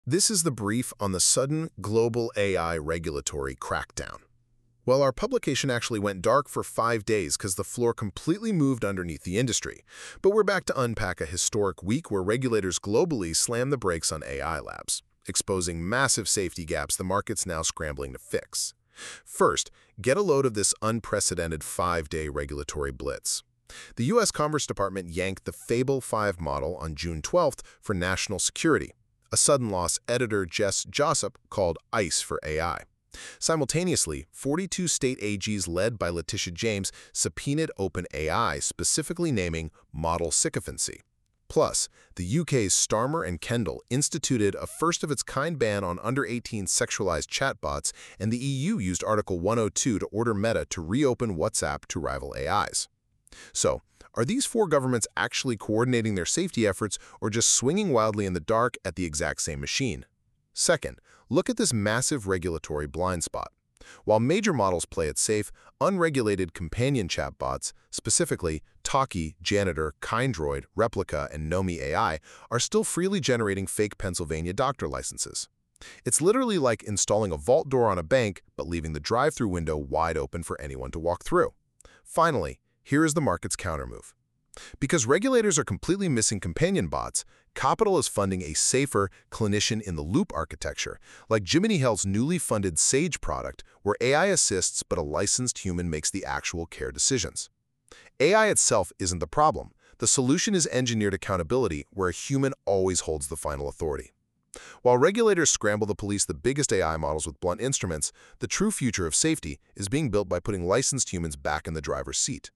This is the brief on the sudden global AI regulatory crackdown. Well, our publication actually went dark for 5 days because the floor completely moved underneath the industry. But we're back to unpack a historic week where regulators globally slammed the brakes on AI labs, exposing massive safety gaps the market's now scrambling to fix. First, get a load of this unprecedented 5-day regulatory blitz. The U.S. Commerce Department yanked the Fable 5 model on June 12th for national security. A sudden loss editor Jess Jossup called ICE for AI. Simultaneously, 42 state AGs led by Letitia James subpoenaed OpenAI, specifically naming model sycophancy. Plus, the UK's Starmer and Kendall instituted a first-of-its-kind ban on under-18 sexualized chatbots, and the EU used Article 102 to order Meta to reopen WhatsApp to rival AIs. So, are these four governments actually coordinating their safety efforts or just swinging wildly in the dark at the exact same machine? Second, look at this massive regulatory blind spot. While major models play it safe, unregulated companion chatbots, specifically Talkie, Janitor, Kindroid, Replica, and Nomi AI, are still freely generating fake Pennsylvania doctor licenses. It's literally like installing a vault door on a bank but leaving the drive-through window wide open for anyone to walk through. Finally, here is the market's countermove. Because regulators are completely missing companion bots, Capital is funding a safer clinician-in-the-loop architecture, like Jiminy Health's newly funded Sage product, where AI assists but a licensed human makes the actual care decisions. AI itself isn't the problem. The solution is engineered accountability, where a human always holds the final authority. While regulators scramble to police the biggest AI models with blunt instruments, the true future of safety is being built by putting licensed humans back in the driver's seat.